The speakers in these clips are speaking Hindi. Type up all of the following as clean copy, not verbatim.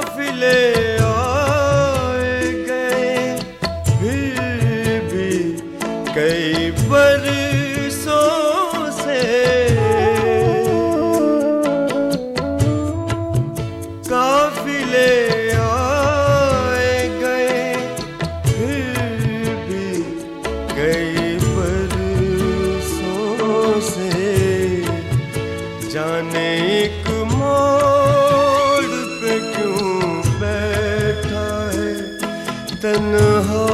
काफिले आए गए फिर भी कई बरसों से, काफिले आए गए फिर भी कई बरसों से, जाने एक मोड़ पे क्यों बैठा है तन्हा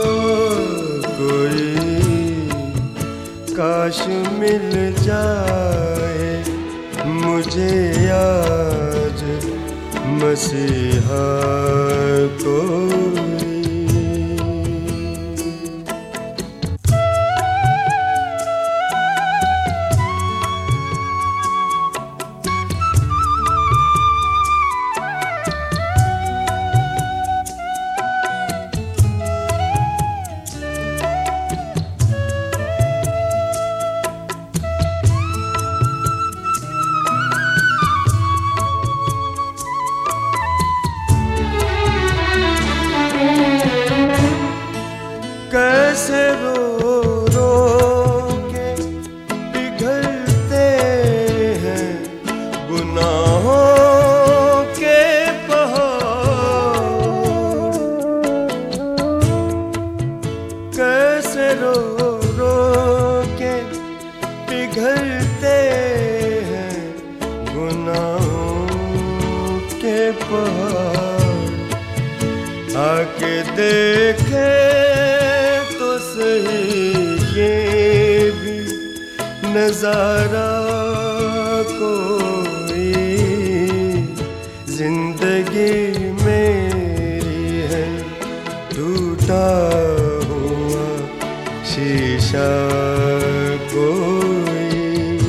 कोई, काश मिल जाए मुझे आज मसीहा कोई। कैसे रो रो के पिघलते हैं गुनाहों के पहाड़, कैसे रो रो के पिघलते हैं गुनाहों के पहाड़, आके देखे ये भी नजारा कोई, जिंदगी मेरी है टूटा हुआ शीशा कोई,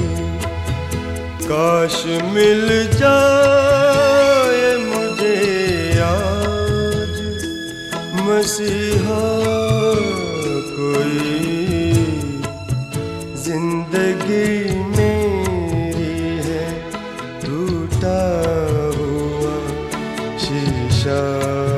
काश मिल जाए मुझे आज मसीहा कोई, जिंदगी मेरी है टूटा हुआ शीशा।